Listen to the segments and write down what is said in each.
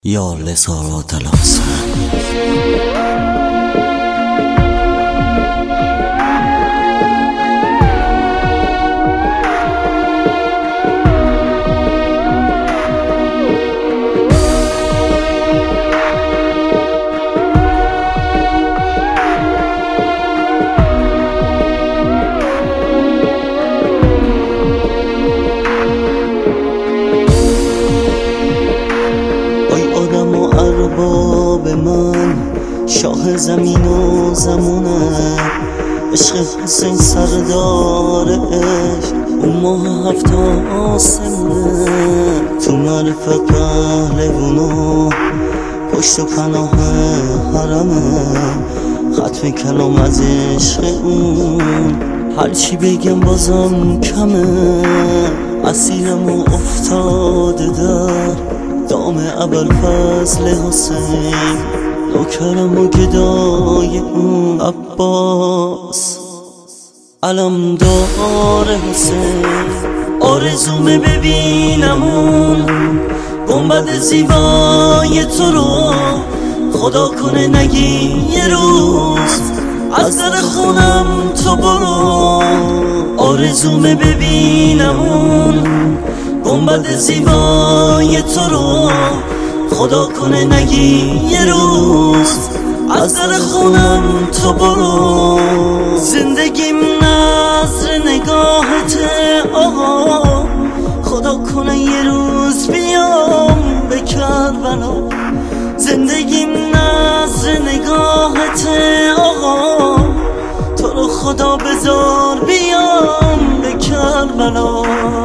یا لسارات الحسن. ارباب من شاه زمین و زمونه، عشق حسین سردار عشق اون ماه هفت آسمونه، تو معرفت پهلوونو پشت و پناه حرمه، ختم کلام از عشق اون هرچی بگم بازم کمه، اسیرمو افتاده در دام ابوالفضل حسین، نوکرم و گدای اون عباس علمدار حسین. آرزومه ببینم اون گنبد زیبای تو رو، خدا کنه نگی یه روز از در خونم تو برو. آرزومه ببینم اون گنبد زیبای تو رو، خدا کنه نگی یه روز از در خونم تو برو. زندگیم نظر نگاهته آقا، خدا کنه یه روز بیام به کربلا. زندگیم نظر نگاهته آقا، تو رو خدا بذار بیام به کربلا.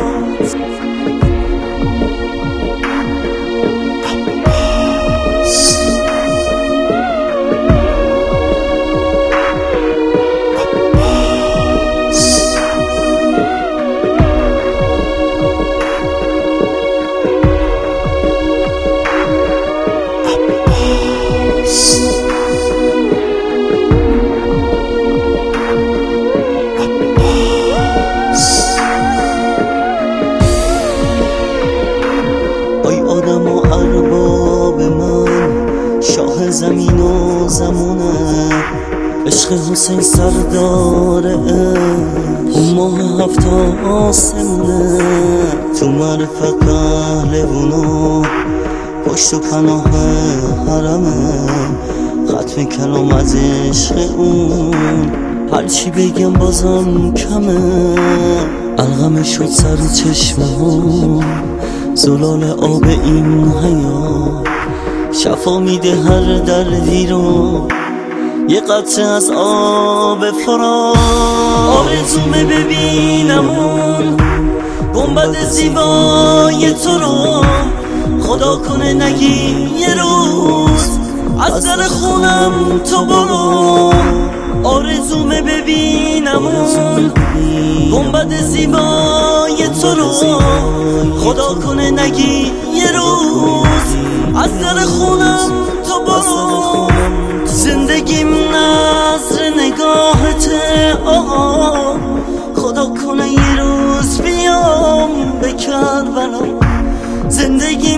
آدم و ارباب من شاه زمین و زمونه، عشق حسین سردار عشق اون ماه هفت آسمونه، تو معرفت پهلوونو پشت و پناه حرمه، ختم کلام از عشق اون هرچی بگم بازم کمه. علقمه شد سر چشمه زلال آب این حیات، شفا میده هر دردی رو یه قطره از آب فرات. آرزومه ببینم اون گنبد زیبای تو رو، خدا کنه نگی یه روز از در خونم تو برو. آرزومه ببینم اون گنبد زیبای تو رو، خدا کنه نگی یه روز از در خونم تو برو. زندگیم نظر نگاهته آقا، خدا کنه یه روز بیام به کربلا. زندگی